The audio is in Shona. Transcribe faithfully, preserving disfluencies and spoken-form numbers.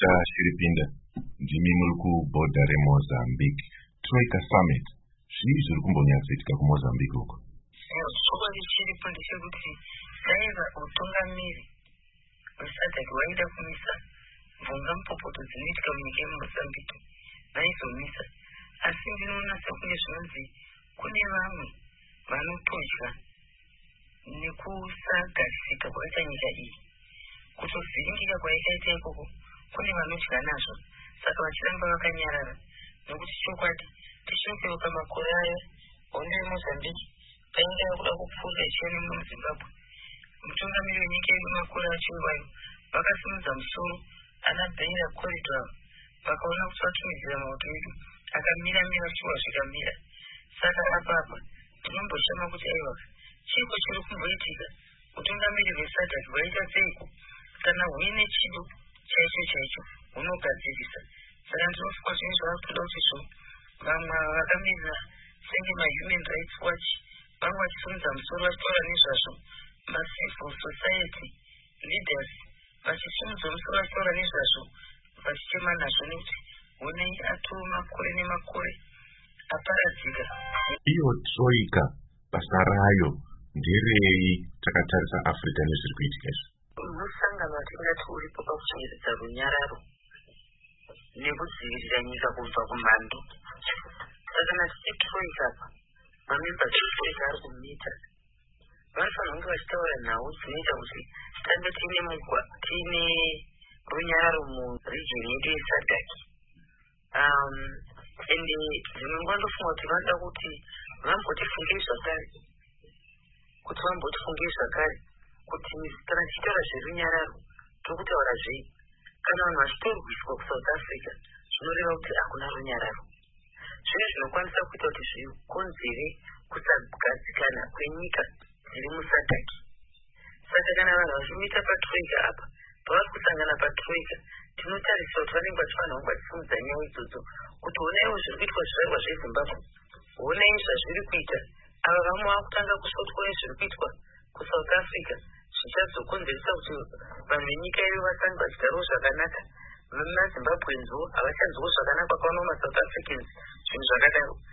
Peter Shiripinda, ndimi muri kubhodha reMozambique. Troika Summit zvii zviri kumbonyatsoitika kuMozambique uko? Chokwadi chiripo ndechekuti daiva utungamiri hwesadhaki hwaida kumisa mvunga mupopoto dzinoitika munyika yeMozambique vaizomisa, asi ndinoona sekunge zvinonzi kune vamwe vanotodya nekusagarisika kwaita nyika iyi. Kutovhiringika kwaikaita ikoko kune vanodya nazvo, saka vachiramba vakanyarara. Nokuti chokwadi tichinoperuka makore aya hondo yeMozambique painge yakuda kupfuura ichienda muZimbabwe, mutungamiri wenyika yedu makore acho iwayo vakasimudza musoro ana Beira Corridor, vakaona kuti vatumidzira maoto edu akamira-mira shuwa zvikamira. Saka apapa tinomboshama kuti aiwa chiko chiri kumboitika, utungamiri hwesadhaki hwaita seiko kana huine chido chaicho chaicho hunogadzirisa. Saka ndinofunga zvinhu zvavakutoda kuti zvo vamwe vakamirira senge maHuman Rights Watch vamwe vachisimudza musoro vachitaura nezvazvo, macivil society leaders vachisimudza musoro vachitaura nezvazvo, vachichema nazvo nekuti honei atoo makore nemakore aparadzika. Iyo troika basa rayo nderei takatarisa Africa nezviri kuitika izvi? Musangano watingati uripo pakuchengetedza runyararo nekudzivirira nyika kubva kumhando. Saka tichitroika apa mamemba etroika ari kumita vanofanira kunge vachitaura nhau dzinoita kuti tange tiine mugwa tiine runyararo muregion yedu yesadhaki. Ende zvimwe nguva ndofunga kuti vanoda kuti vambotifungei zvakare, kuti vambotifungei zvakare kuti kana tichitaura zverunyararo tokutaura zvei. Kana vanhu vachitorwiswa kuSouth Africa zvinoreva kuti hakuna runyararo. Zvino zvinokwanisa kuita kuti zvikonzere kusagadzikana kwenyika dziri musadhaki. Saka kana vanhu vachimita patroika apa, pavari kusangana patroika, tinotarisa kuti vanenge vachifanira kunge vachisimudza nyaya idzodzo kuti honaiwo zviri kuitwa zvivaiwa zveZimbabwe, honai zvazviri kuita ava vamwe vakutanga kusvotwa nezviri kuitwa kuSouth Africa, zvichazokonzeresa kuti vanhu venyika yedu vasange vachigarawo zvakanaka. VemaZimbabwenzo havachanzwawo zvakanaka kwakaona maSouth Africans, zvinhu zvakadaro.